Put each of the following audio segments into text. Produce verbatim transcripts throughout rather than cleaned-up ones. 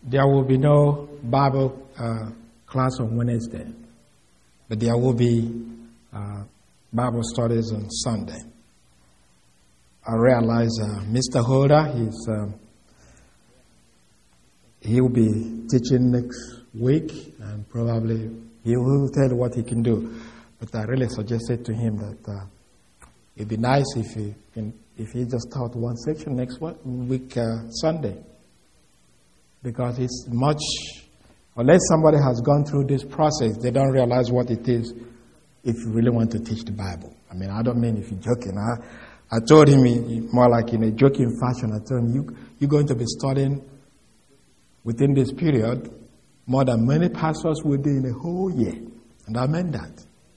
There will be no Bible uh, class on Wednesday, but there will be uh, Bible studies on Sunday. I realize uh, Mister Holder, he's um, he will be teaching next week, and probably he will tell what he can do. But I really suggested to him that uh, it'd be nice if he can, if he just taught one section next week uh, Sunday, because it's much. Unless somebody has gone through this process, they don't realize what it is. If you really want to teach the Bible, I mean, I don't mean if you're joking. I, I told him more like in a joking fashion. I told him, you, you're going to be studying within this period more than many pastors will do in a whole year. And I meant that.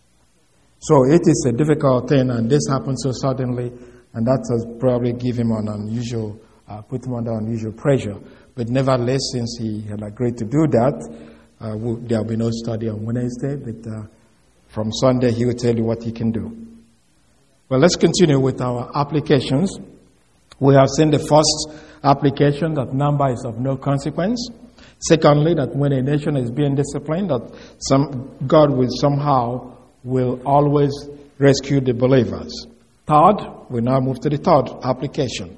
So it is a difficult thing, and this happened so suddenly, and that has probably given him an unusual, uh, put him under unusual pressure. But nevertheless, since he had agreed to do that, uh, we'll, there will be no study on Wednesday, but uh, from Sunday he will tell you what he can do. Well, let's continue with our applications. We have seen the first application, that number is of no consequence. Secondly, that when a nation is being disciplined, that some God will somehow will always rescue the believers. Third, we now move to the third application.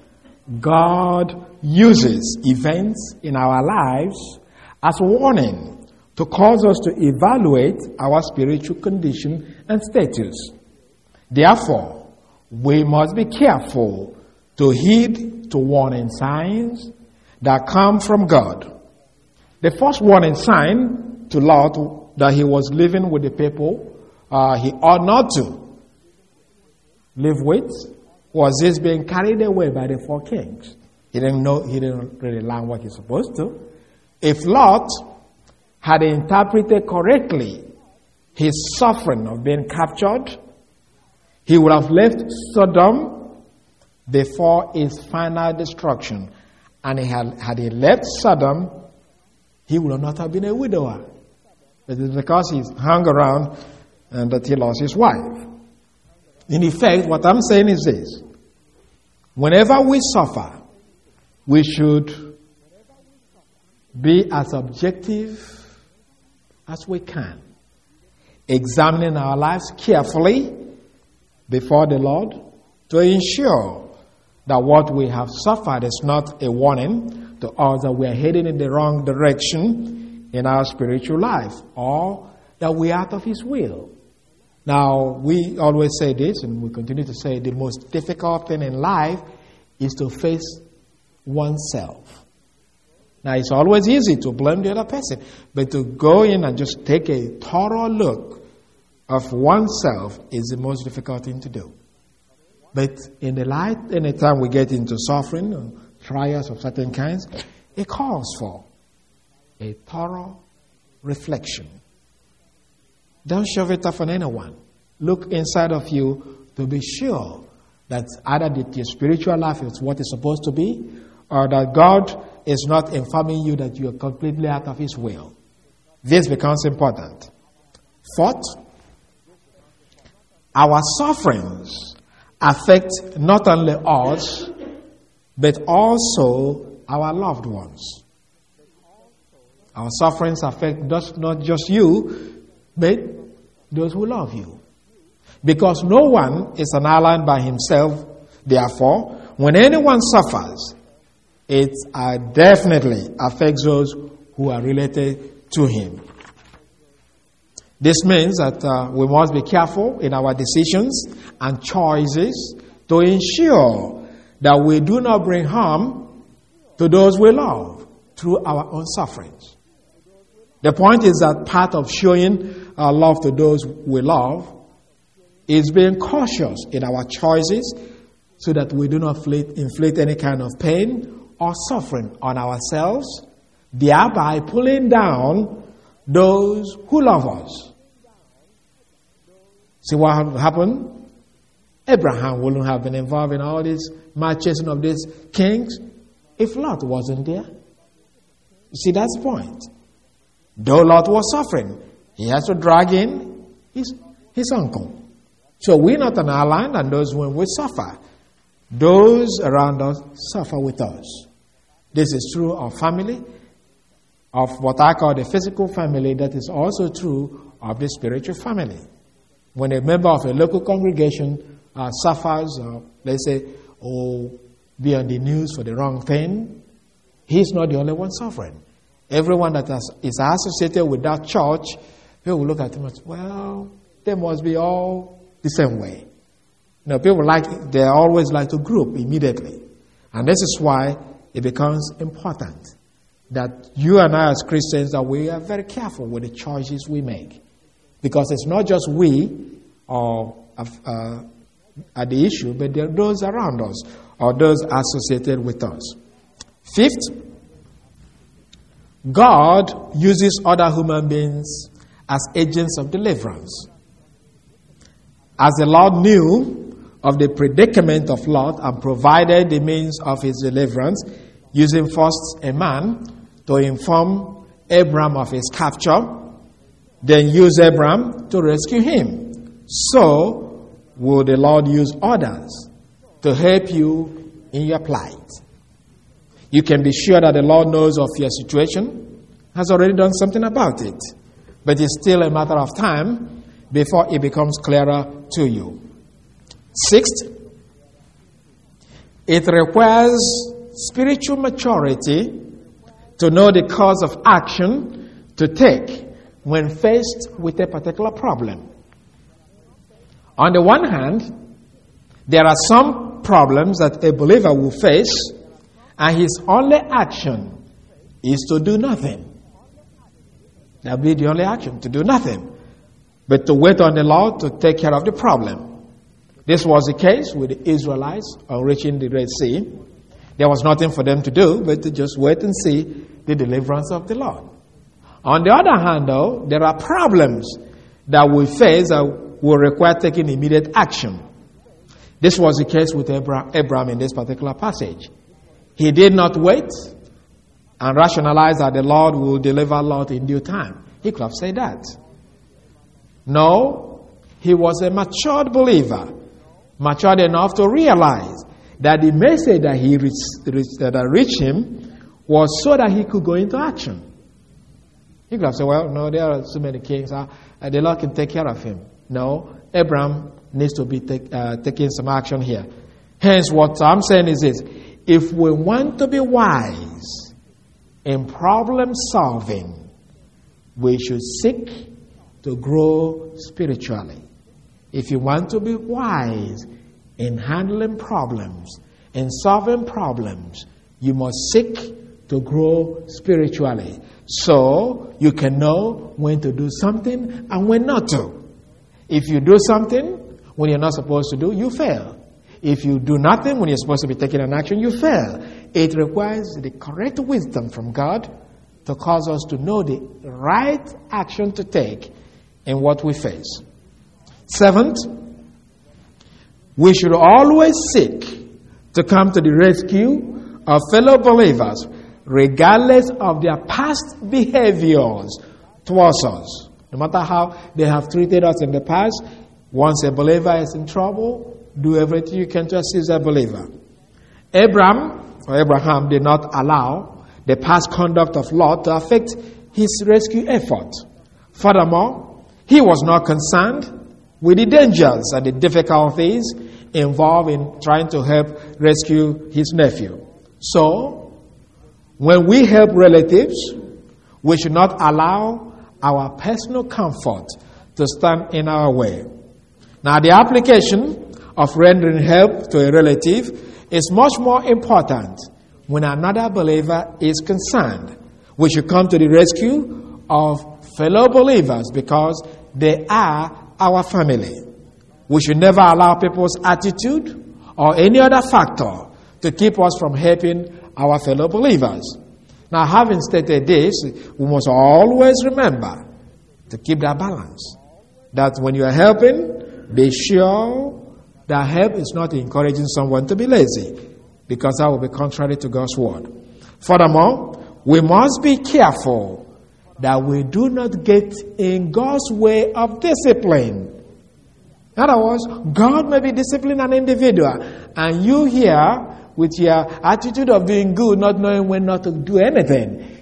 God uses events in our lives as a warning to cause us to evaluate our spiritual condition and status. Therefore, we must be careful to heed to warning signs that come from God. The first warning sign to Lot that he was living with the people uh, he ought not to live with was this being carried away by the four kings. He didn't know, he didn't really learn what he's supposed to. If Lot had interpreted correctly his suffering of being captured, he would have left Sodom before his final destruction. And he had, had he left Sodom, he would not have been a widower. But it's because he's hung around and that he lost his wife. In effect, what I'm saying is this. Whenever we suffer, we should be as objective as we can, examining our lives carefully before the Lord to ensure that what we have suffered is not a warning to us that we are heading in the wrong direction in our spiritual life, or that we are out of His will. Now, we always say this, and we continue to say, the most difficult thing in life is to face oneself. Now, it's always easy to blame the other person, but to go in and just take a thorough look of oneself is the most difficult thing to do. But in the light, anytime we get into suffering or trials of certain kinds, it calls for a thorough reflection. Don't shove it off on anyone. Look inside of you to be sure that either that your spiritual life is what it's supposed to be, or that God is not informing you that you are completely out of His will. This becomes important. Fourth, our sufferings affect not only us, but also our loved ones. Our sufferings affect not just you, but those who love you. Because no one is an island by himself. Therefore, when anyone suffers, it uh, definitely affects those who are related to him. This means that uh, we must be careful in our decisions and choices to ensure that we do not bring harm to those we love through our own sufferings. The point is that part of showing our love to those we love is being cautious in our choices so that we do not inflict, inflict any kind of pain or suffering on ourselves, thereby pulling down those who love us. See what happened? Abraham wouldn't have been involved in all this chasing of these kings if Lot wasn't there. You see, that's the point. Though Lot was suffering, he has to drag in his, his uncle. So we're not an island, and those when we suffer, those around us suffer with us. This is true of family. of what I call the physical family, that is also true of the spiritual family. When a member of a local congregation uh, suffers, or let's say, or be on the news for the wrong thing, he's not the only one suffering. Everyone that has, is associated with that church, people will look at him and say, well, they must be all the same way. You know, people like, they always like to group immediately. And this is why it becomes important that you and I as Christians, that we are very careful with the choices we make. Because it's not just we or uh, are the issue, but there are those around us or those associated with us. Fifth, God uses other human beings as agents of deliverance. As the Lord knew of the predicament of Lot and provided the means of his deliverance, using first a man to inform Abram of his capture, then use Abram to rescue him. So will the Lord use others to help you in your plight. You can be sure that the Lord knows of your situation, has already done something about it, but it's still a matter of time before it becomes clearer to you. Sixth, it requires spiritual maturity to know the course of action to take when faced with a particular problem. On the one hand, there are some problems that a believer will face, and his only action is to do nothing. That will be the only action, to do nothing, but to wait on the Lord to take care of the problem. This was the case with the Israelites on reaching the Red Sea. There was nothing for them to do but to just wait and see the deliverance of the Lord. On the other hand, though, there are problems that we face that will require taking immediate action. This was the case with Abraham, Abraham in this particular passage. He did not wait and rationalize that the Lord will deliver Lot in due time. He could have said that. No, he was a matured believer, matured enough to realize that the message that he reached, reached, that reached him was so that he could go into action. He could have said, well, no, there are so many kings, uh, the Lord can take care of him. No, Abraham needs to be take, uh, taking some action here. Hence, what I'm saying is this: if we want to be wise in problem solving, we should seek to grow spiritually. If you want to be wise in handling problems, in solving problems, you must seek to grow spiritually, so you can know when to do something and when not to. If you do something when you're not supposed to do, you fail. If you do nothing when you're supposed to be taking an action, you fail. It requires the correct wisdom from God to cause us to know the right action to take in what we face. Seventh, we should always seek to come to the rescue of fellow believers, regardless of their past behaviors towards us. No matter how they have treated us in the past, once a believer is in trouble, do everything you can to assist a believer. Abraham, or Abraham, did not allow the past conduct of Lot to affect his rescue effort. Furthermore, he was not concerned with the dangers and the difficulties involved in trying to help rescue his nephew. So, when we help relatives, we should not allow our personal comfort to stand in our way. Now, the application of rendering help to a relative is much more important when another believer is concerned. We should come to the rescue of fellow believers because they are our family. We should never allow people's attitude or any other factor to keep us from helping our fellow believers. Now, having stated this, we must always remember to keep that balance. That when you are helping, be sure that help is not encouraging someone to be lazy, because that will be contrary to God's word. Furthermore, we must be careful that we do not get in God's way of discipline. In other words, God may be disciplining an individual, and you here, with your attitude of doing good, not knowing when not to do anything,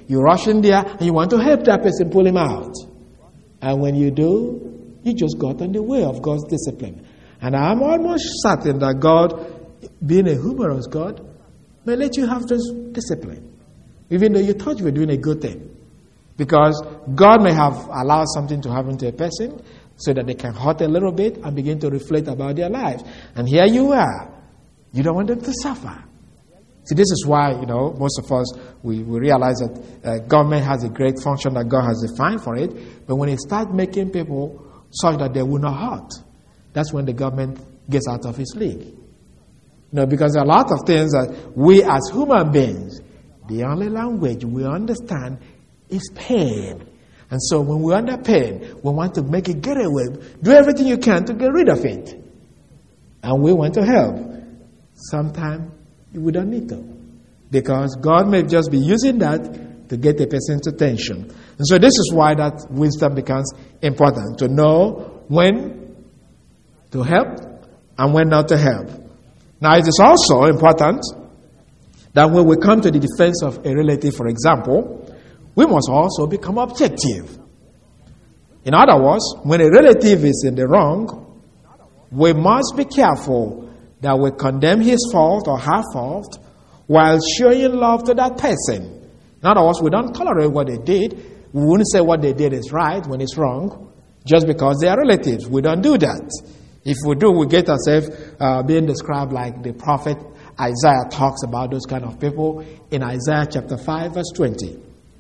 You rush in there and you want to help that person pull him out. And when you do, you just got on the way of God's discipline. And I'm almost certain that God, being a humorous God, may let you have this discipline, even though you thought you were doing a good thing. Because God may have allowed something to happen to a person so that they can hurt a little bit and begin to reflect about their lives. And here you are. You don't want them to suffer. See, this is why, you know, most of us, we, we realize that uh, government has a great function that God has defined for it. But when it starts making people such that they will not hurt, that's when the government gets out of its league. You know, because there are a lot of things that we as human beings, the only language we understand is pain. And so when we're under pain, we want to make it get away. Do everything you can to get rid of it. And we want to help. Sometimes we don't need to. Because God may just be using that to get a person's attention. And so this is why that wisdom becomes important. To know when to help and when not to help. Now it is also important that when we come to the defense of a relative, for example, we must also become objective. In other words, when a relative is in the wrong, we must be careful that we condemn his fault or her fault while showing love to that person. In other words, we don't tolerate what they did. We wouldn't say what they did is right when it's wrong just because they are relatives. We don't do that. If we do, we get ourselves uh, being described like the prophet Isaiah talks about those kind of people in Isaiah chapter five, verse twenty.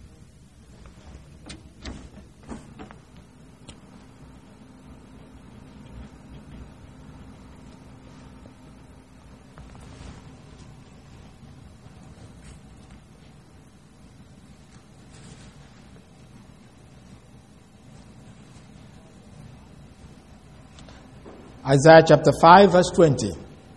Isaiah chapter five, verse twenty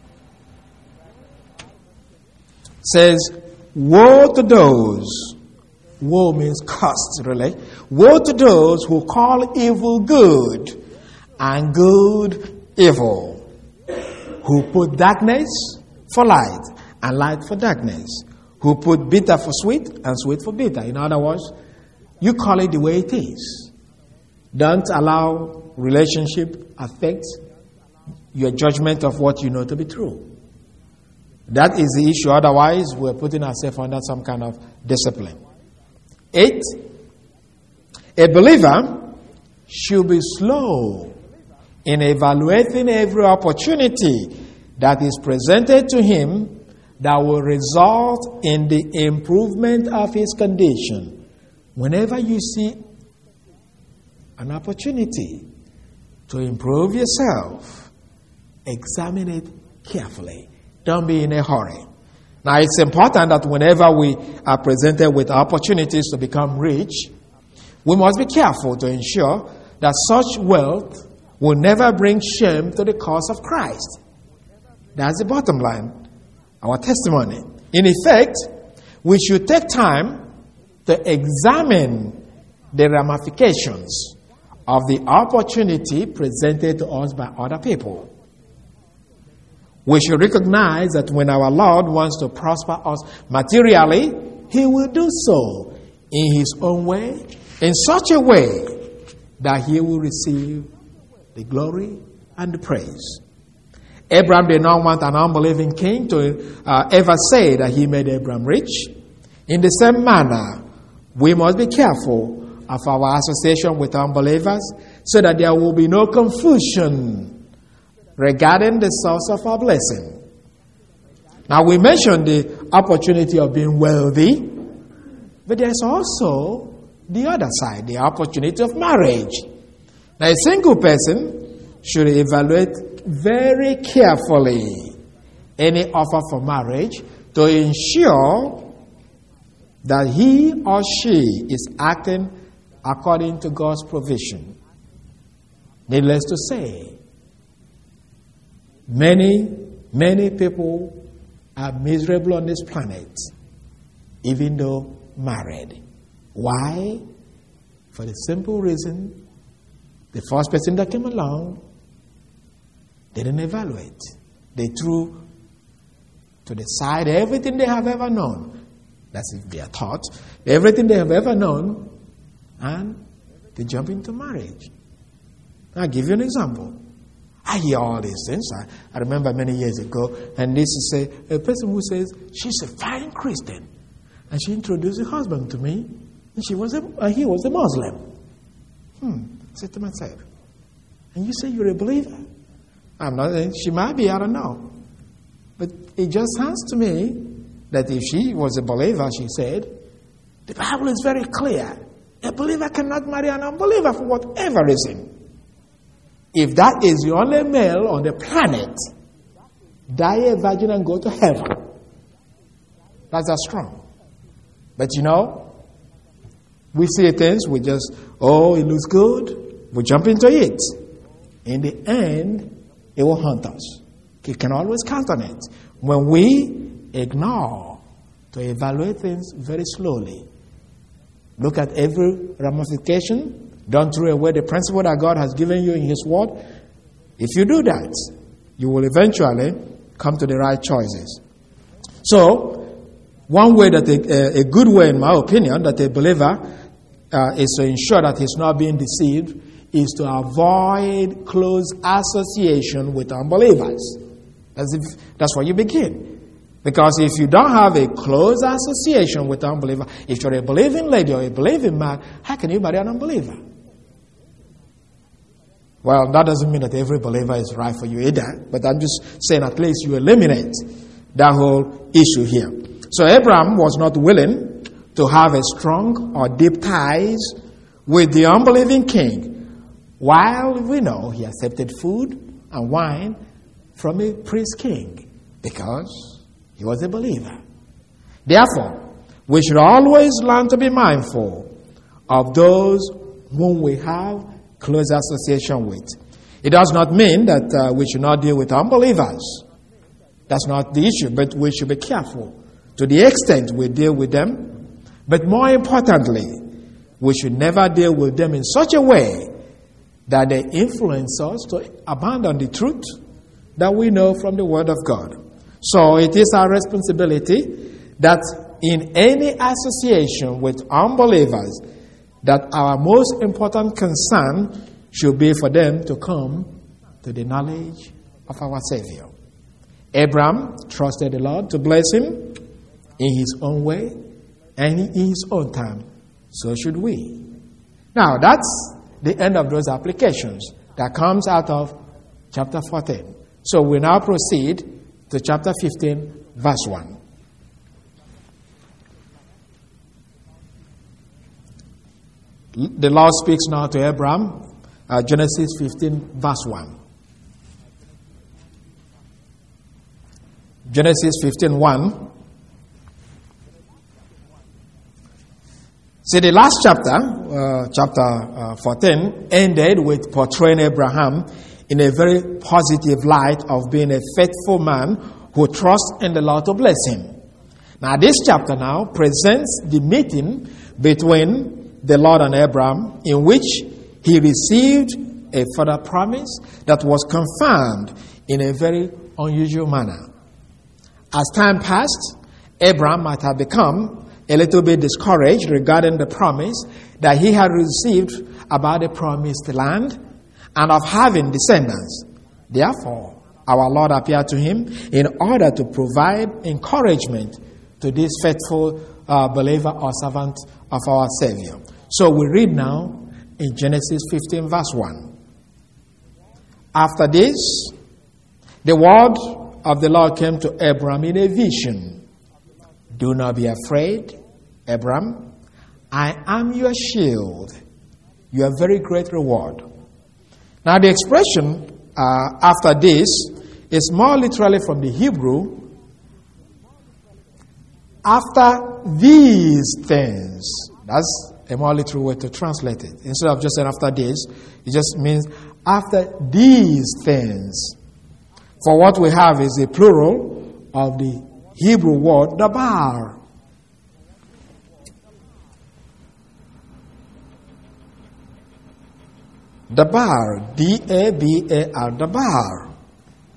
says, woe to those, woe means cursed, really. Woe to those who call evil good and good evil, who put darkness for light and light for darkness, who put bitter for sweet and sweet for bitter. In other words, you call it the way it is. Don't allow relationship affect your judgment of what you know to be true. That is the issue. Otherwise, we're putting ourselves under some kind of discipline. Eight, a believer should be slow in evaluating every opportunity that is presented to him that will result in the improvement of his condition. Whenever you see an opportunity to improve yourself, examine it carefully. Don't be in a hurry. Now, it's important that whenever we are presented with opportunities to become rich, we must be careful to ensure that such wealth will never bring shame to the cause of Christ. That's the bottom line, our testimony. In effect, we should take time to examine the ramifications of the opportunity presented to us by other people. We should recognize that when our Lord wants to prosper us materially, He will do so in His own way, in such a way that He will receive the glory and the praise. Abraham did not want an unbelieving king to uh, ever say that he made Abraham rich. In the same manner, we must be careful of our association with unbelievers so that there will be no confusion regarding the source of our blessing. Now, we mentioned the opportunity of being wealthy, but there's also the other side, the opportunity of marriage. Now, a single person should evaluate very carefully any offer for marriage to ensure that he or she is acting according to God's provision. Needless to say, Many, many people are miserable on this planet, even though married. Why? For the simple reason, the first person that came along didn't evaluate. They threw to the side everything they have ever known That's if they are taught everything they have ever known, and they jump into marriage. I'll give you an example. I hear all these things. I, I remember many years ago, and this is a, a person who says, she's a fine Christian. And she introduced her husband to me, and she was a, uh, he was a Muslim. Hmm. I said to myself, and you say you're a believer? I'm not saying she might be, I don't know. But it just sounds to me that if she was a believer, she said, the Bible is very clear. A believer cannot marry an unbeliever for whatever reason. If that is the only male on the planet, die a virgin and go to heaven. That's that strong. But you know, we see things, we just, oh, it looks good, we jump into it. In the end, it will haunt us. It can always count on it. When we ignore to evaluate things very slowly, look at every ramification, don't throw away the principle that God has given you in His Word. If you do that, you will eventually come to the right choices. So, one way that a, a good way, in my opinion, that a believer uh, is to ensure that he's not being deceived is to avoid close association with unbelievers. That's, if, that's where you begin. Because if you don't have a close association with unbeliever, if you're a believing lady or a believing man, how can you marry an unbeliever? Well, that doesn't mean that every believer is right for you either, but I'm just saying at least you eliminate that whole issue here. So Abraham was not willing to have a strong or deep ties with the unbelieving king, while we know he accepted food and wine from a priest king because he was a believer. Therefore, we should always learn to be mindful of those whom we have close association with. It does not mean that uh, we should not deal with unbelievers. That's not the issue, but we should be careful to the extent we deal with them. But more importantly, we should never deal with them in such a way that they influence us to abandon the truth that we know from the Word of God. So it is our responsibility that in any association with unbelievers, that our most important concern should be for them to come to the knowledge of our Savior. Abraham trusted the Lord to bless him in his own way and in his own time. So should we. Now, that's the end of those applications that comes out of chapter fourteen. So we now proceed to chapter fifteen, verse one. The Lord speaks now to Abraham, uh, Genesis fifteen, verse one. Genesis fifteen, one. See, the last chapter, uh, chapter uh, fourteen, ended with portraying Abraham in a very positive light of being a faithful man who trusts in the Lord to bless him. Now, this chapter now presents the meeting between the Lord and Abraham, in which he received a further promise that was confirmed in a very unusual manner. As time passed, Abraham might have become a little bit discouraged regarding the promise that he had received about the promised land and of having descendants. Therefore, our Lord appeared to him in order to provide encouragement to this faithful uh, believer or servant of our Savior. So we read now in Genesis fifteen, verse one. After this, the word of the Lord came to Abram in a vision. Do not be afraid, Abram. I am your shield, your very great reward. Now the expression uh, after this is more literally from the Hebrew. After these things. That's a more literal way to translate it. Instead of just saying after this, it just means after these things. For what we have is a plural of the Hebrew word dabar. Dabar, D A B A R, dabar.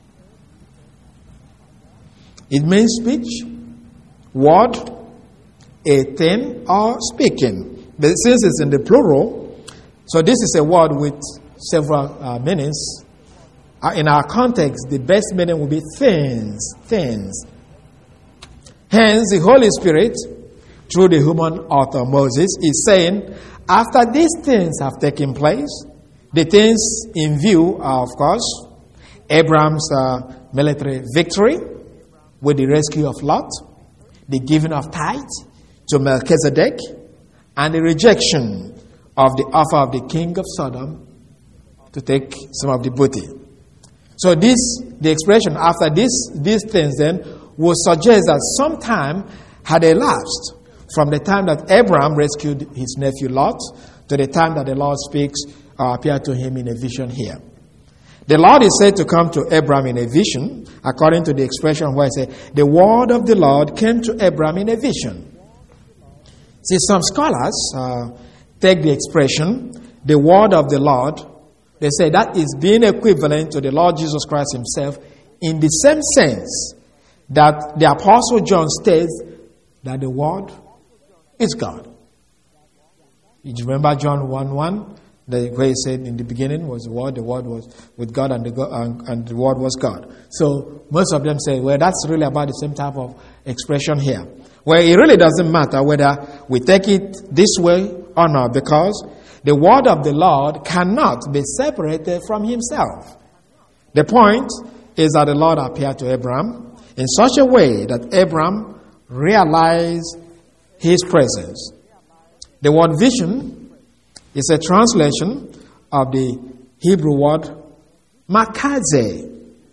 It means speech, word, a thing or speaking. But since it's in the plural, so this is a word with several uh, meanings. Uh, in our context, the best meaning will be things, things. Hence, the Holy Spirit, through the human author Moses, is saying, after these things have taken place, the things in view are, of course, Abraham's uh, military victory with the rescue of Lot, the giving of tithes to Melchizedek, and the rejection of the offer of the king of Sodom to take some of the booty. So this, the expression after this, these things then will suggest that some time had elapsed from the time that Abraham rescued his nephew Lot to the time that the Lord speaks or appeared to him in a vision here. The Lord is said to come to Abraham in a vision, according to the expression where it says, the word of the Lord came to Abraham in a vision. See, some scholars uh, take the expression, the word of the Lord, they say that is being equivalent to the Lord Jesus Christ himself in the same sense that the Apostle John states that the word is God. You remember John one one? The way he said in the beginning was the word, the word was with God, and the, God, and, and the word was God. So most of them say, well, that's really about the same type of expression here. Well, it really doesn't matter whether we take it this way or not, because the word of the Lord cannot be separated from himself. The point is that the Lord appeared to Abraham in such a way that Abraham realized his presence. The word vision is a translation of the Hebrew word makaze.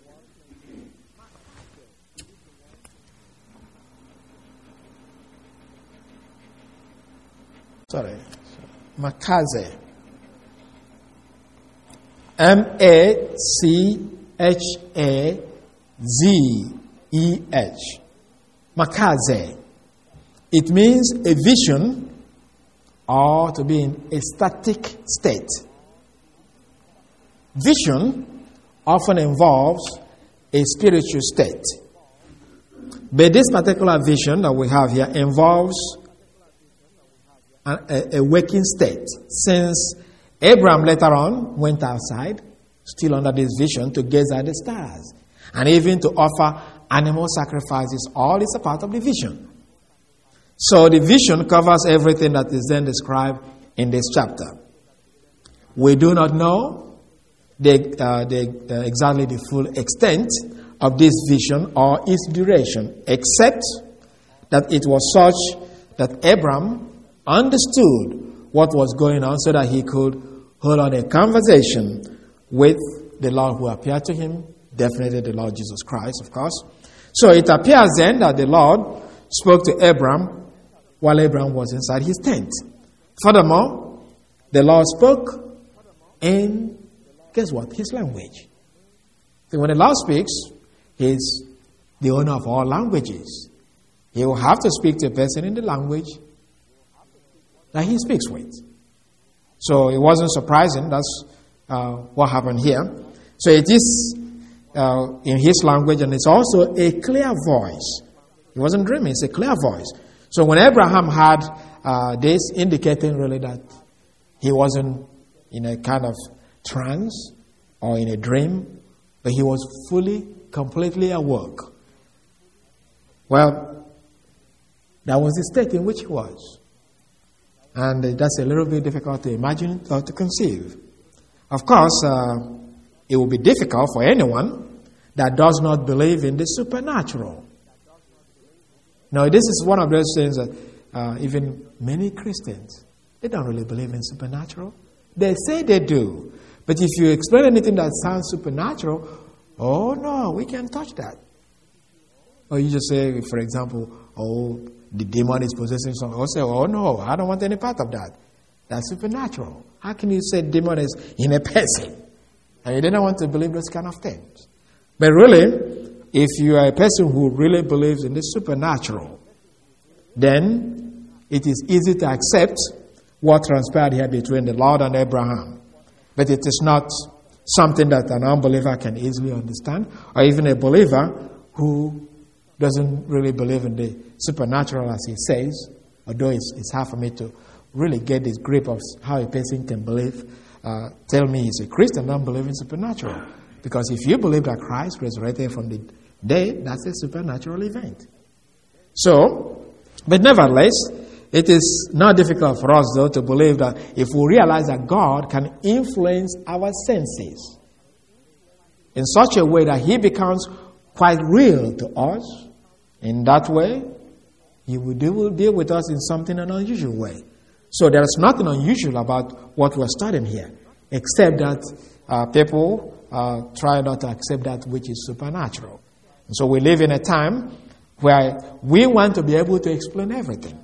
Sorry. Makaze. M A C H A Z E H. Makaze. It means a vision or to be in a static state. Vision often involves a spiritual state. But this particular vision that we have here involves a, a, a waking state, since Abraham later on went outside, still under this vision, to gaze at the stars, and even to offer animal sacrifices. All is a part of the vision. So the vision covers everything that is then described in this chapter. We do not know the, uh, the, uh, exactly the full extent of this vision or its duration, except that it was such that Abraham understood what was going on so that he could hold on a conversation with the Lord who appeared to him, definitely the Lord Jesus Christ, of course. So it appears then that the Lord spoke to Abraham while Abraham was inside his tent. Furthermore, the Lord spoke in, guess what, his language. So when the Lord speaks, he's the owner of all languages. He will have to speak to a person in the language that he speaks with. So it wasn't surprising. That's uh, what happened here. So it is uh, in his language, and it's also a clear voice. He wasn't dreaming, it's a clear voice. So when Abraham had uh, this, indicating really that he wasn't in a kind of trance or in a dream, but he was fully, completely awake. Well, that was the state in which he was. And that's a little bit difficult to imagine or to conceive. Of course, uh, it will be difficult for anyone that does not believe in the supernatural. Now, this is one of those things that uh, even many Christians, they don't really believe in supernatural. They say they do. But if you explain anything that sounds supernatural, oh no, we can't touch that. Or you just say, for example, oh, the demon is possessing something. Or say, oh no, I don't want any part of that. That's supernatural. How can you say demon is in a person? And you don't want to believe those kind of things. But really, if you are a person who really believes in the supernatural, then it is easy to accept what transpired here between the Lord and Abraham. But it is not something that an unbeliever can easily understand, or even a believer who doesn't really believe in the supernatural as he says, although it's, it's hard for me to really get this grip of how a person can believe, uh, tell me he's a Christian, don't believe in supernatural. Because if you believe that Christ resurrected from the dead, that's a supernatural event. So, but nevertheless, it is not difficult for us, though, to believe that if we realize that God can influence our senses in such a way that He becomes quite real to us, in that way, He will deal, will deal with us in something an unusual way. So there is nothing unusual about what we're studying here, except that uh, people uh, try not to accept that which is supernatural. And so we live in a time where we want to be able to explain everything.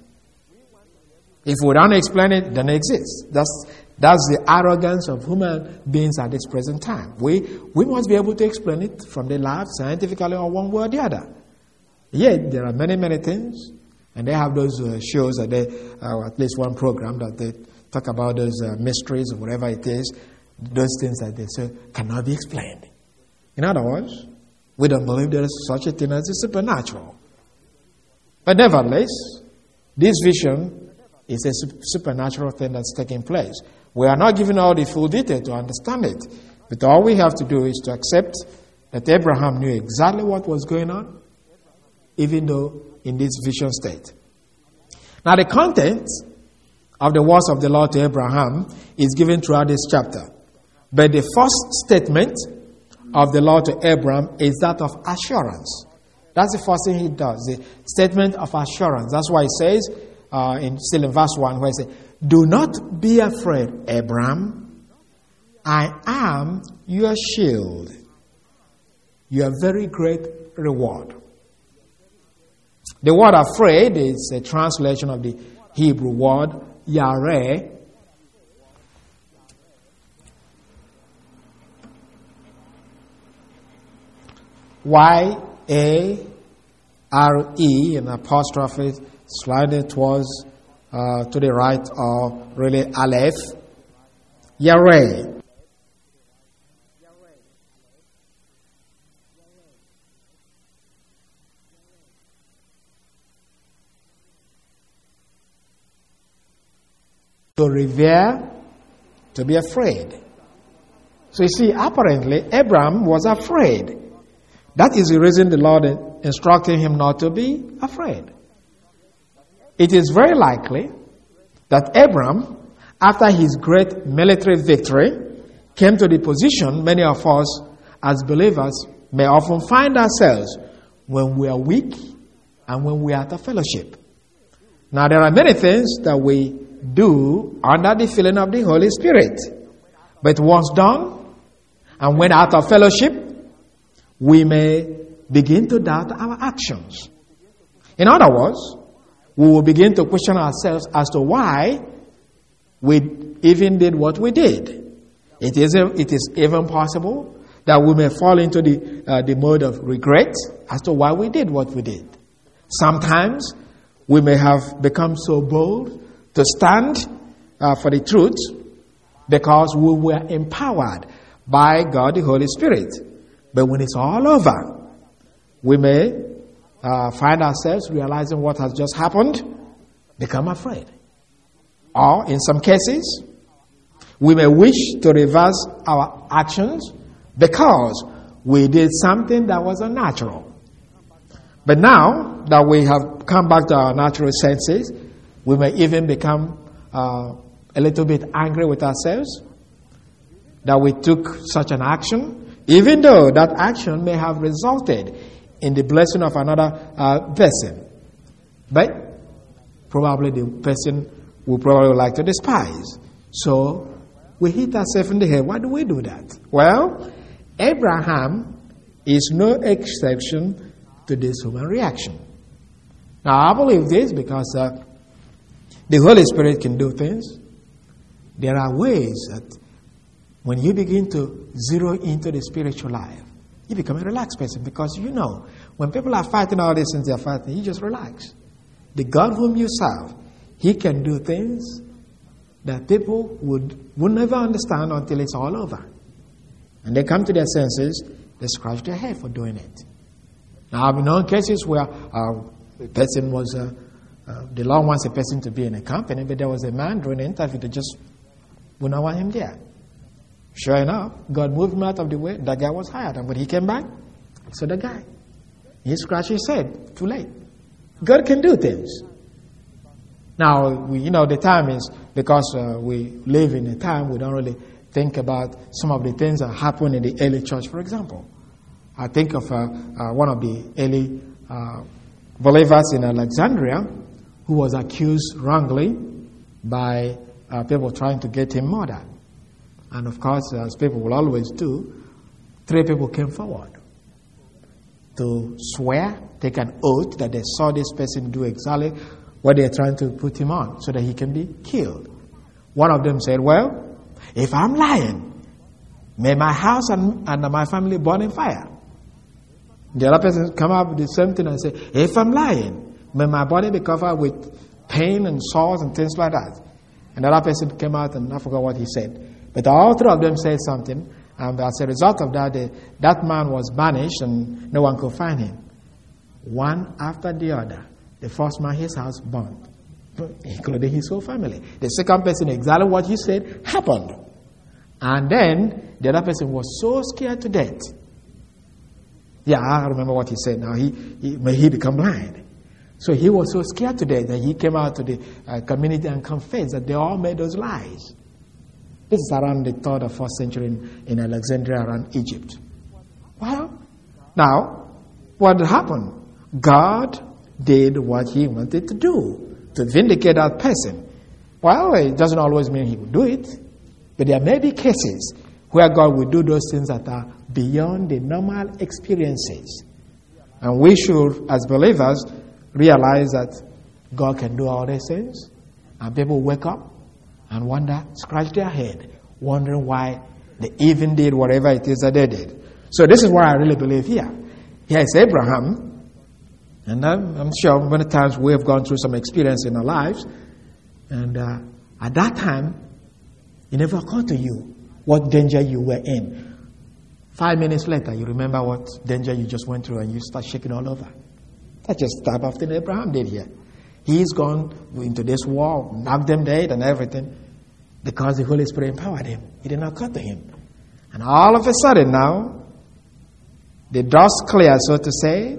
If we don't explain it, it doesn't exist. That's, that's the arrogance of human beings at this present time. We, we must be able to explain it from the lab, scientifically, or one way or the other. Yet, there are many, many things, and they have those uh, shows, that they, uh, at least one program, that they talk about those uh, mysteries or whatever it is, those things that they say cannot be explained. In other words, we don't believe there is such a thing as the supernatural. But nevertheless, this vision is a supernatural thing that's taking place. We are not given all the full detail to understand it. But all we have to do is to accept that Abraham knew exactly what was going on, even though in this vision state. Now the content of the words of the Lord to Abraham is given throughout this chapter. But the first statement of the Lord to Abraham is that of assurance. That's the first thing he does, the statement of assurance. That's why he says, uh, in still in verse one, where he says, "Do not be afraid, Abraham. I am your shield, your very great reward." The word afraid is a translation of the Hebrew word yareh. Y A R E, an apostrophe sliding towards uh, to the right, or really Aleph. Yareh. To revere, to be afraid. So you see, apparently, Abraham was afraid. That is the reason the Lord instructed him not to be afraid. It is very likely that Abraham, after his great military victory, came to the position many of us as believers may often find ourselves when we are weak and when we are out of fellowship. Now, there are many things that we do under the filling of the Holy Spirit. But once done, and when out of fellowship, we may begin to doubt our actions. In other words, we will begin to question ourselves as to why we even did what we did. It is, it is even possible that we may fall into the, uh, the mode of regret as to why we did what we did. Sometimes we may have become so bold to stand uh, for the truth because we were empowered by God the Holy Spirit. But when it's all over, we may uh, find ourselves realizing what has just happened, become afraid. Or, in some cases, we may wish to reverse our actions because we did something that was unnatural. But now that we have come back to our natural senses, we may even become uh, a little bit angry with ourselves that we took such an action, even though that action may have resulted in the blessing of another uh, person. But probably the person will probably like to despise. So we hit ourselves in the head. Why do we do that? Well, Abraham is no exception to this human reaction. Now, I believe this because uh, the Holy Spirit can do things. There are ways that when you begin to zero into the spiritual life, you become a relaxed person because you know when people are fighting all these things they're fighting, you just relax. The God whom you serve, He can do things that people would, would never understand until it's all over. And they come to their senses, they scratch their head for doing it. Now, I've known cases where uh, a person was uh, Uh, the Lord wants a person to be in a company, but there was a man during the interview that just would not want him there. Sure enough, God moved him out of the way. That guy was hired. And when he came back, he saw the guy. He scratched his head. Too late. God can do things. Now, we, you know, the time is, because uh, we live in a time, we don't really think about some of the things that happened in the early church, for example. I think of uh, uh, one of the early uh, believers in Alexandria who was accused wrongly by uh, people trying to get him murdered. And of course, as people will always do, three people came forward to swear, take an oath that they saw this person do exactly what they're trying to put him on so that he can be killed. One of them said, well, if I'm lying, may my house and, and my family burn in fire. The other person come up with the same thing and say, if I'm lying, may my body be covered with pain and sores and things like that. And the other person came out and I forgot what he said. But all three of them said something, and as a result of that, the, that man was banished and no one could find him. One after the other, the first man, his house burned, including his whole family. The second person, exactly what he said happened. And then the other person was so scared to death. Yeah, I remember what he said now. He, he may he become blind. So he was so scared to death that he came out to the uh, community and confessed that they all made those lies. This is around the third or fourth century in, in Alexandria, around Egypt. Well, now, what happened? God did what he wanted to do to vindicate that person. Well, it doesn't always mean he will do it, but there may be cases where God will do those things that are beyond the normal experiences. And we should, as believers, realize that God can do all these things. And people wake up and wonder, scratch their head, wondering why they even did whatever it is that they did. So this is what I really believe here. Here is Abraham, and I'm, I'm sure many times we have gone through some experience in our lives, and uh, at that time, it never occurred to you what danger you were in. Five minutes later, you remember what danger you just went through, and you start shaking all over. That's just the type of thing Abraham did here. He's gone into this war, knocked them dead and everything, because the Holy Spirit empowered him. It did not occur to him. And all of a sudden now, the dust cleared, so to say,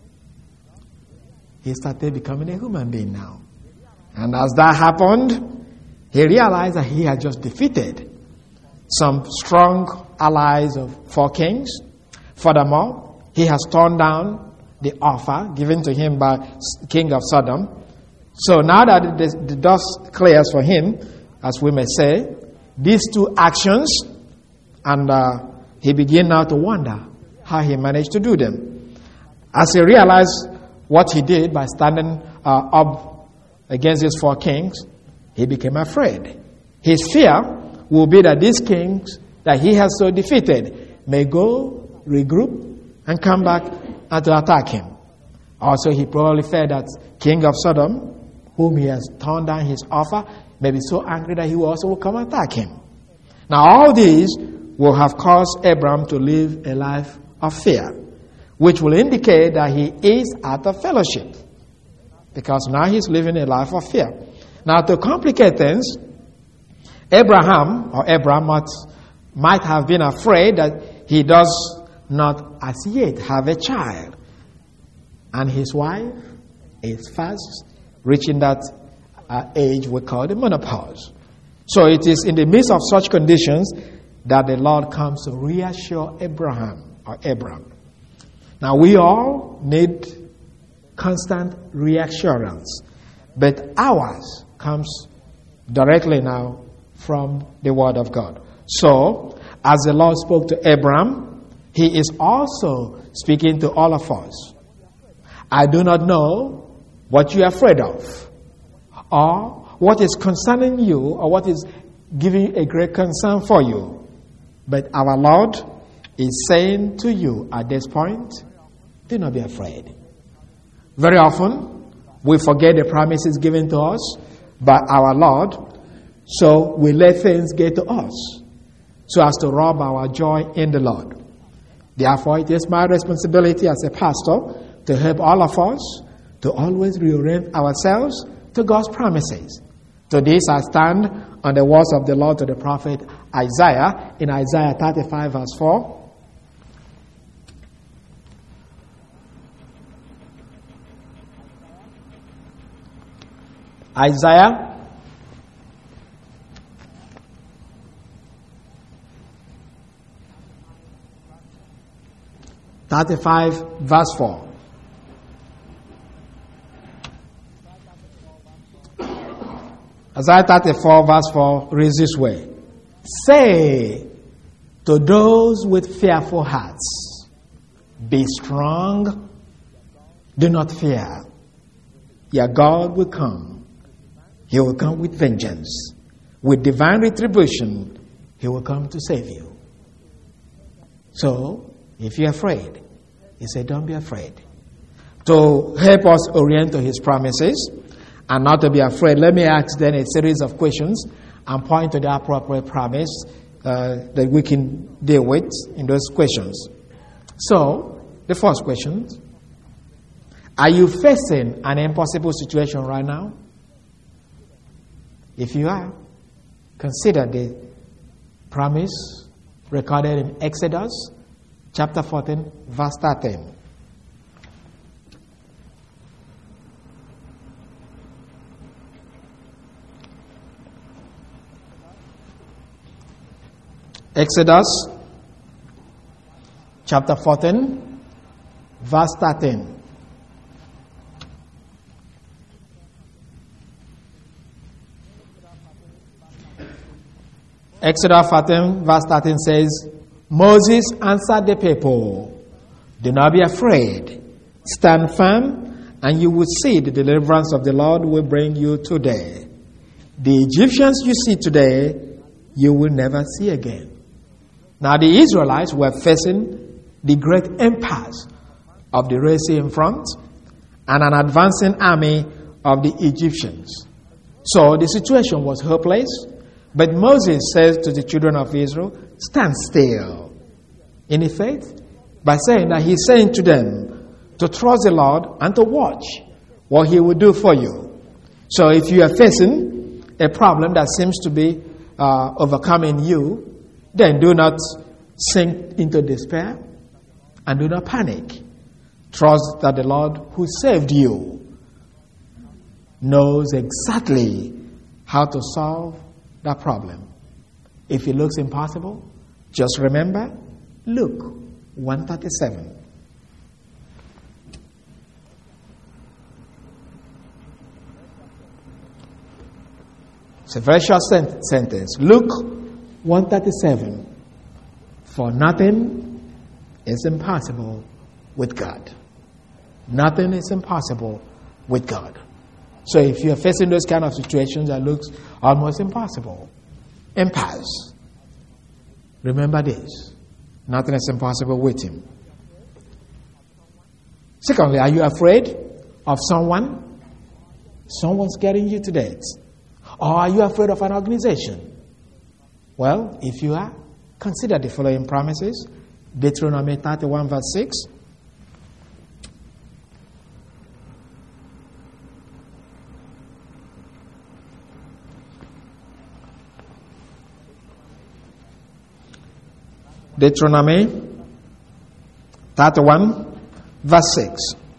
he started becoming a human being now. And as that happened, he realized that he had just defeated some strong allies of four kings. Furthermore, he has torn down the offer given to him by king of Sodom. So now that the, the dust clears for him, as we may say, these two actions, and uh, he began now to wonder how he managed to do them. As he realized what he did by standing uh, up against these four kings, he became afraid. His fear will be that these kings that he has so defeated may go, regroup, and come back and to attack him. Also, he probably feared that king of Sodom, whom he has torn down his offer, may be so angry that he also will come and attack him. Now, all these will have caused Abraham to live a life of fear, which will indicate that he is out of fellowship, because now he's living a life of fear. Now, to complicate things, Abraham, or Abraham might, might have been afraid that he does not as yet have a child, and his wife is fast reaching that uh, age we call the menopause. So it is in the midst of such conditions that the Lord comes to reassure Abraham or Abram. Now we all need constant reassurance, but ours comes directly now from the Word of God. So, as the Lord spoke to Abraham, He is also speaking to all of us. I do not know what you are afraid of, or what is concerning you, or what is giving a great concern for you. But our Lord is saying to you at this point, do not be afraid. Very often, we forget the promises given to us by our Lord, so we let things get to us, so as to rob our joy in the Lord. Therefore, it is my responsibility as a pastor to help all of us to always reorient ourselves to God's promises. To this I stand on the words of the Lord to the prophet Isaiah in Isaiah thirty-five verse four. Isaiah thirty-five verse four. Isaiah thirty-four verse four reads this way. Say to those with fearful hearts, be strong, do not fear. Your God will come. He will come with vengeance. With divine retribution, He will come to save you. So, if you're afraid, He said, don't be afraid. To help us orient to His promises and not to be afraid, let me ask then a series of questions and point to the appropriate promise uh, that we can deal with in those questions. So, the first question, are you facing an impossible situation right now? If you are, consider the promise recorded in Exodus chapter fourteen, verse thirteen. Exodus chapter fourteen, verse thirteen. Exodus fourteen, verse thirteen says, Moses answered the people, do not be afraid. Stand firm, and you will see the deliverance of the Lord will bring you today. The Egyptians you see today, you will never see again. Now the Israelites were facing the great impasse of the Red Sea in front and an advancing army of the Egyptians. So the situation was hopeless. But Moses says to the children of Israel, stand still. In effect, by saying that he's saying to them to trust the Lord and to watch what He will do for you. So if you are facing a problem that seems to be uh, overcoming you, then do not sink into despair and do not panic. Trust that the Lord who saved you knows exactly how to solve that problem. If it looks impossible, just remember Luke one thirty-seven. It's a very short sent- sentence. Luke one thirty-seven. For nothing is impossible with God. Nothing is impossible with God. So if you're facing those kind of situations that looks almost impossible, impasse, remember this. Nothing is impossible with Him. Secondly, are you afraid of someone? Someone scaring you to death. Or are you afraid of an organization? Well, if you are, consider the following promises. Deuteronomy thirty-one verse six. Deuteronomy thirty-one, verse six.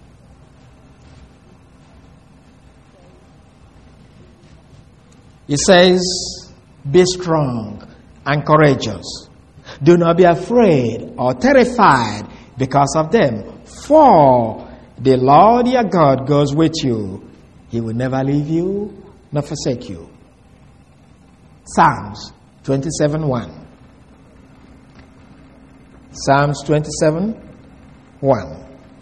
It says, be strong and courageous. Do not be afraid or terrified because of them. For the Lord your God goes with you. He will never leave you nor forsake you. Psalms twenty-seven one. Psalms twenty-seven one.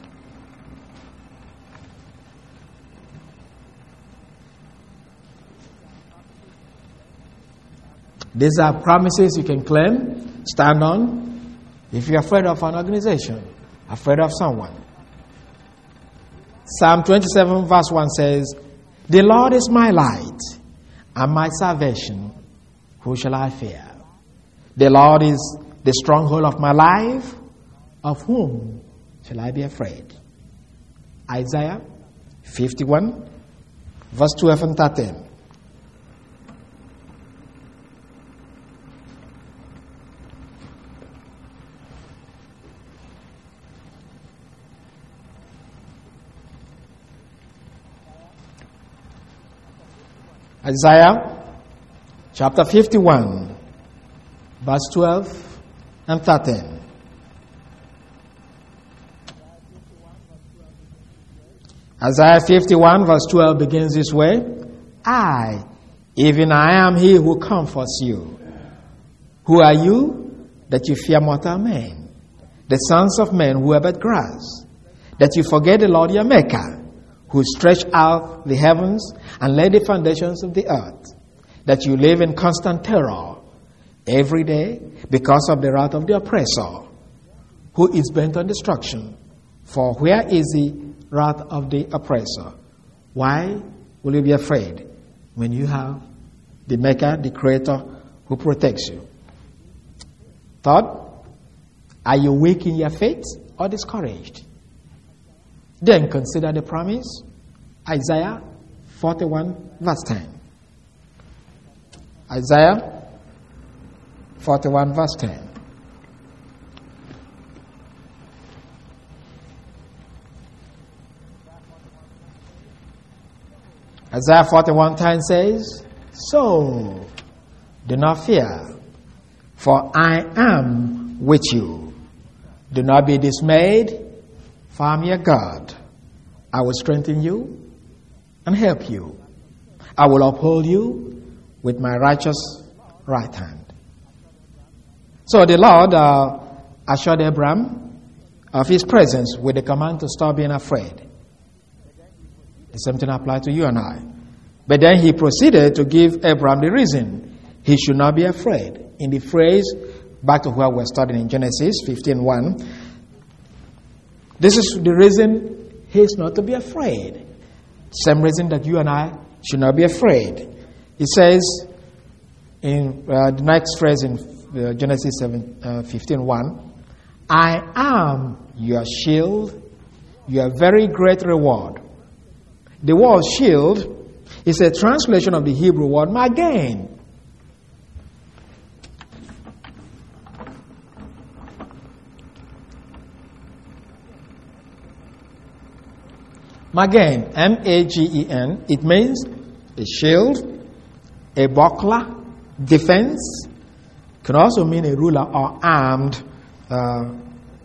These are promises you can claim, stand on, if you're afraid of an organization, afraid of someone. Psalm twenty-seven verse one says, the Lord is my light and my salvation. Who shall I fear? The Lord is the stronghold of my life. Of whom shall I be afraid? Isaiah fifty-one, verse twelve and thirteen. Isaiah chapter fifty-one, verse twelve and thirteen. Isaiah fifty-one, verse twelve begins this way. I, even I am he who comforts you. Who are you that you fear mortal men? The sons of men who are but grass. That you forget the Lord your Maker, who stretched out the heavens and laid the foundations of the earth, that you live in constant terror every day because of the wrath of the oppressor, who is bent on destruction. For where is the wrath of the oppressor? Why will you be afraid when you have the Maker, the Creator, who protects you? Third, are you weak in your faith or discouraged? Then consider the promise, Isaiah forty-one, verse ten. Isaiah forty-one, verse ten. Isaiah forty-one, ten says, so do not fear, for I am with you. Do not be dismayed, for I am your God. I will strengthen you and help you. I will uphold you with my righteous right hand. So the Lord uh, assured Abraham of his presence with the command to stop being afraid. The same thing applied to you and I. But then he proceeded to give Abraham the reason he should not be afraid. In the phrase, back to where we're studying in Genesis fifteen one, this is the reason he's not to be afraid. Same reason that you and I should not be afraid. It says in uh, the next phrase in uh, Genesis fifteen one, I am your shield, your very great reward. The word shield is a translation of the Hebrew word magen. Magen, M A G E N, it means a shield, a buckler, defense. Can also mean a ruler or armed uh,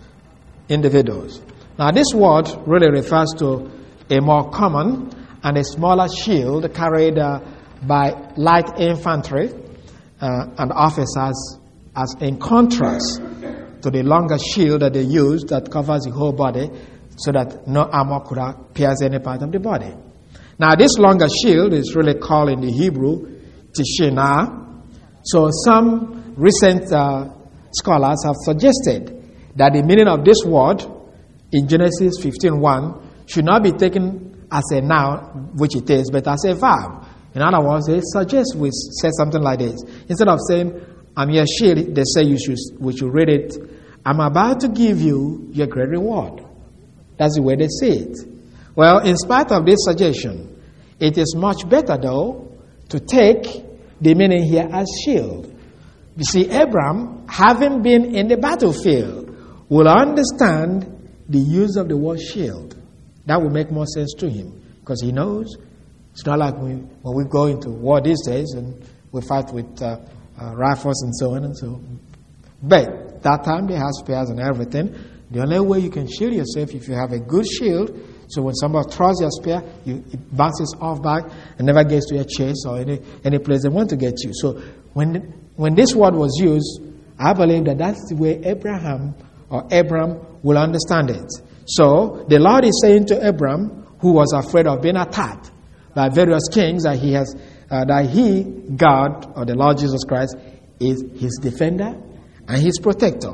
individuals. Now this word really refers to a more common and a smaller shield carried uh, by light infantry uh, and officers, as in contrast to the longer shield that they use that covers the whole body, so that no armor could pierce any part of the body. Now, this longer shield is really called in the Hebrew Tishinah. So, some recent uh, scholars have suggested that the meaning of this word in Genesis fifteen one should not be taken as a noun, which it is, but as a verb. In other words, they suggest we say something like this. Instead of saying, I'm your shield, they say you should, we should read it, I'm about to give you your great reward. That's the way they say it. Well, in spite of this suggestion, it is much better, though, to take the meaning here as shield. You see, Abraham, having been in the battlefield, will understand the use of the word shield. That will make more sense to him, because he knows it's not like we, when we go into war these days and we fight with uh, uh, rifles and so on and so on. But that time they had spears and everything. The only way you can shield yourself if you have a good shield, so when somebody throws your spear, you, it bounces off back and never gets to your chest or any, any place they want to get you. So when when this word was used, I believe that that's the way Abraham or Abram will understand it. So the Lord is saying to Abram, who was afraid of being attacked by various kings, that he has uh, that he, God, or the Lord Jesus Christ, is his defender and his protector.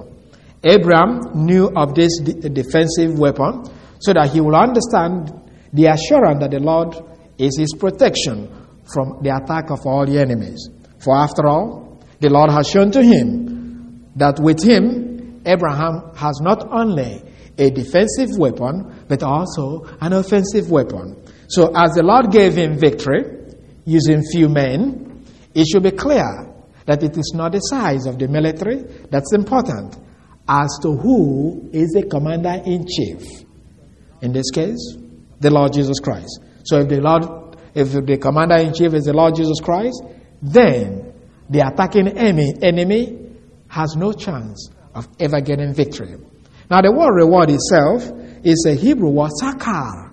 Abraham knew of this de- defensive weapon so that he will understand the assurance that the Lord is his protection from the attack of all the enemies. For after all, the Lord has shown to him that with him Abraham has not only a defensive weapon, but also an offensive weapon. So as the Lord gave him victory, using few men, it should be clear that it is not the size of the military that's important, as to who is the commander-in-chief. In this case, the Lord Jesus Christ. So if the Lord, if the commander-in-chief is the Lord Jesus Christ, then the attacking enemy, enemy has no chance of ever getting victory. Now the word reward itself is a Hebrew word sakar.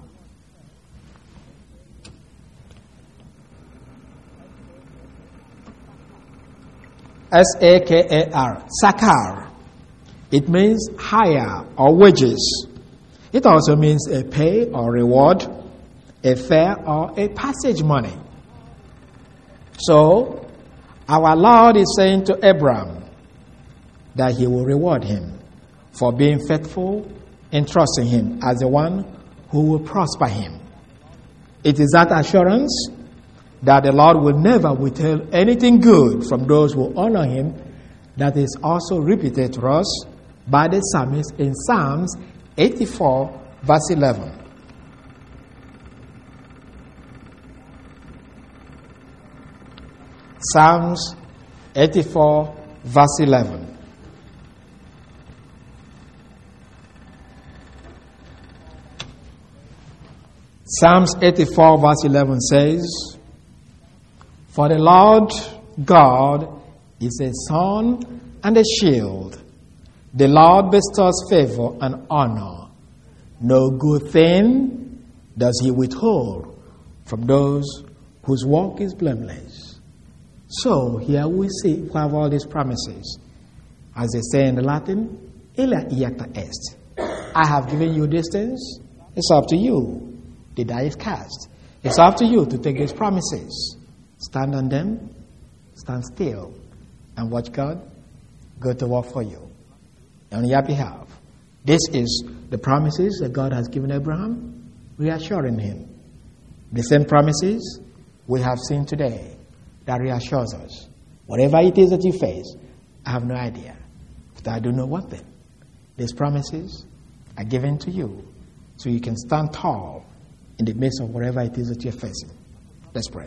S A K A R, sakar. It means hire or wages. It also means a pay or reward, a fare or a passage money. So, our Lord is saying to Abraham that he will reward him for being faithful in trusting him as the one who will prosper him. It is that assurance that the Lord will never withhold anything good from those who honor him that is also repeated to us by the psalmist in Psalms eighty-four, verse eleven. Psalms eighty-four, verse eleven. Psalms eighty-four, verse eleven says, "For the Lord God is a sun and a shield. The Lord bestows favor and honor. No good thing does he withhold from those whose walk is blameless." So here we see we have all these promises. As they say in the Latin, "Illa iacta est." I have given you this things. It's up to you. The die is cast. It's up to you to take these promises. Stand on them, stand still, and watch God go to work for you on your behalf. This is the promises that God has given Abraham, reassuring him. The same promises we have seen today that reassures us. Whatever it is that you face, I have no idea, but I do know one thing. These promises are given to you so you can stand tall in the midst of whatever it is that you're facing. Let's pray.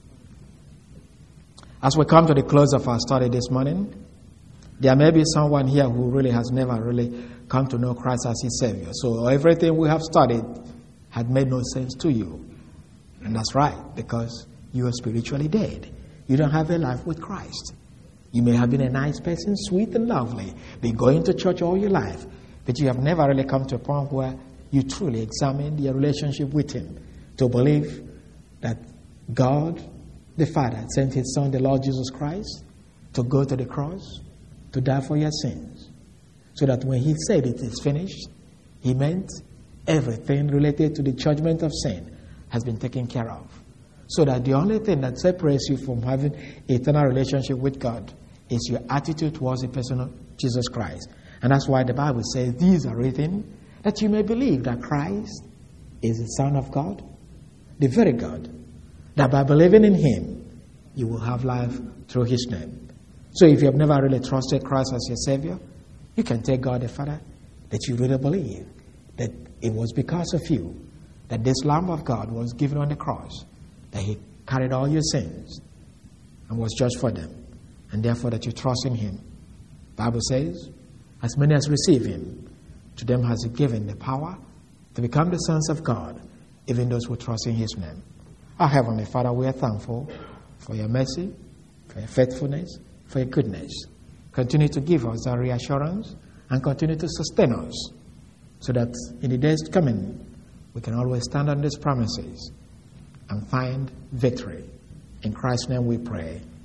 As we come to the close of our study this morning, there may be someone here who really has never really come to know Christ as his Savior. So everything we have studied had made no sense to you. And that's right, because you are spiritually dead. You don't have a life with Christ. You may have been a nice person, sweet and lovely, been going to church all your life, but you have never really come to a point where you truly examine your relationship with him to believe that God, the Father, sent his Son, the Lord Jesus Christ, to go to the cross, to die for your sins, so that when he said it is finished, he meant everything related to the judgment of sin has been taken care of. So that the only thing that separates you from having an eternal relationship with God is your attitude towards the person of Jesus Christ. And that's why the Bible says these are written that you may believe that Christ is the Son of God, the very God, that by believing in him, you will have life through his name. So if you have never really trusted Christ as your Savior, you can take God the Father that you really believe that it was because of you that this Lamb of God was given on the cross, that he carried all your sins and was judged for them, and therefore that you trust in him. The Bible says, as many as receive him, to them has he given the power to become the sons of God, even those who trust in his name. Our Heavenly Father, we are thankful for your mercy, for your faithfulness, for your goodness. Continue to give us our reassurance and continue to sustain us so that in the days coming, we can always stand on these promises and find victory. In Christ's name we pray.